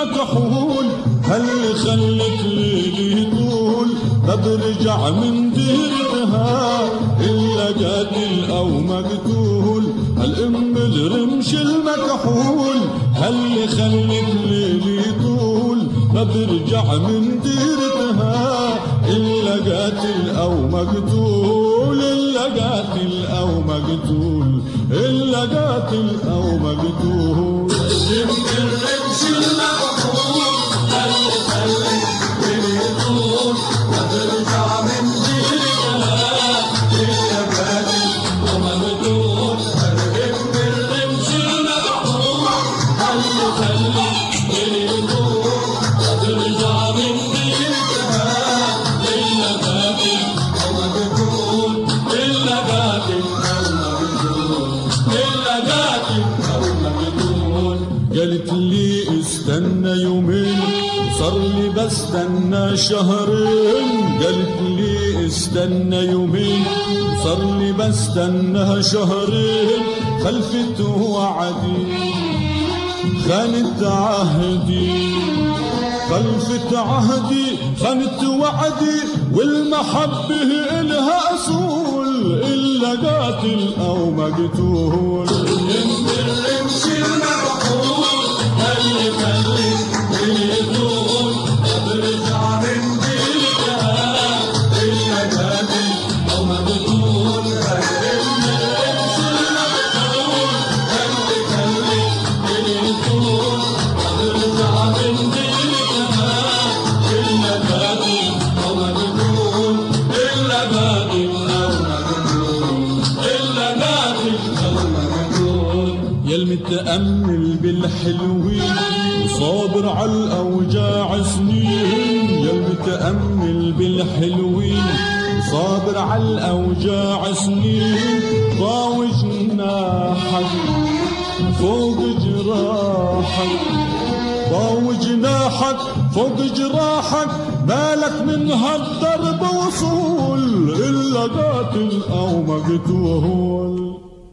المكحول، هاللي خلت ليلي طول ما برجع من ديرتها إلا قاتل أو مقتول. هالأم الرمش المكحول، هاللي خلت ليلي طول ما برجع من ديرتها إلا قاتل أو مقتول، إلا قاتل أو مقتول، إلا قاتل أو مقتول. الرمش المكحول، هاللي خلت ليلي طول ما برجع من ديرتها إلا قاتل أو مقتول. الرمش المكحول، هاللي خلت ليلي طول ما برجع من ديرتها إلا قاتل أو مقتول، إلا قاتل أو مقتول، إلا قاتل أو مقتول. قالت لي استنى يومين، صار لي بستنى شهرين. قالت لي استنى يومين، صار لي بستنى شهرين. خلفت وعدي خانت عهدي، خلفت عهدي خانت وعدي، والمحبة إلها أصول إلا قاتل أو مقتول. الرمش المكحول، هاللي خلت ليلي طول ما برجع من ديرتها إلا قاتل أو مقتول. الرمش المكحول، هاللي خلت ليلي طول ما برجع من ديرتها إلا قاتل أو مقتول، إلا قاتل أو مقتول، إلا قاتل أو مقتول. يا المتأمل بالحلوين وصابر على الأوجاع سنين، يا المتأمل بالحلوين وصابر على الأوجاع سنين. ضاوي جناحك فوق جراحك، ضاوي جناحك فوق جراحك، مالك من هالضرب وصول إلا قاتل أو مقتول.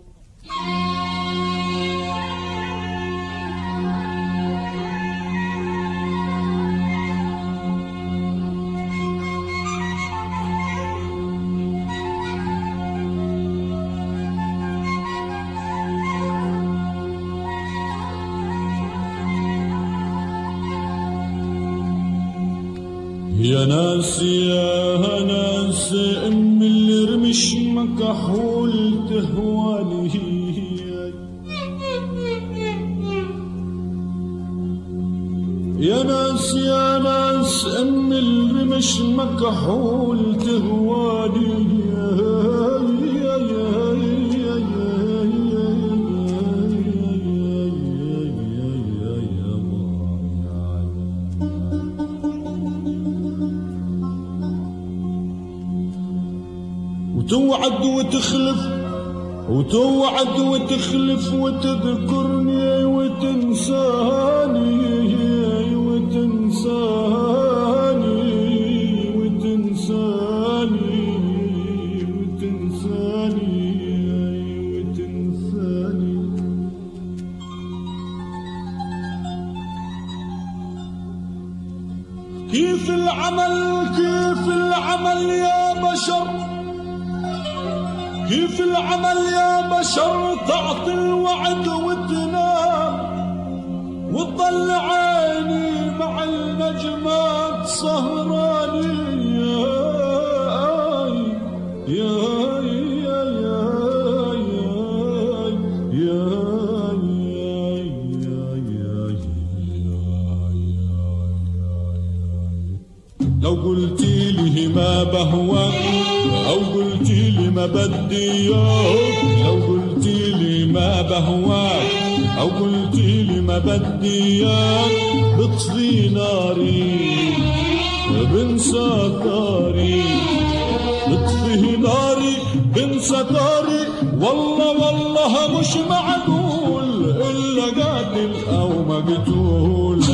يا ناس يا ناس، ام الرمش مكحول تهواني. يا ناس يا ناس، ام الرمش مكحول تهواني. وتوعد وتخلف وتوعد وتخلف، وتذكرني وتنساني، وتنساني وتنساني وتنساني وتنساني. كيف العمل كيف العمل يا بشر، كيف العمل يا بشر، تعطي الوعد وتنام وتضل عيني مع النجمات سهراني. يا يا يا يا لو قلتي لي ما بهواك، أو قلتي لي ما بدي إياك، لو قلتي لي ما بهواك، أو قلتي لي ما بدي إياك، بطفي ناري بنسى طاري، بطفي ناري بنسى طاري. والله والله مش معقول إلا قاتل أو مقتول.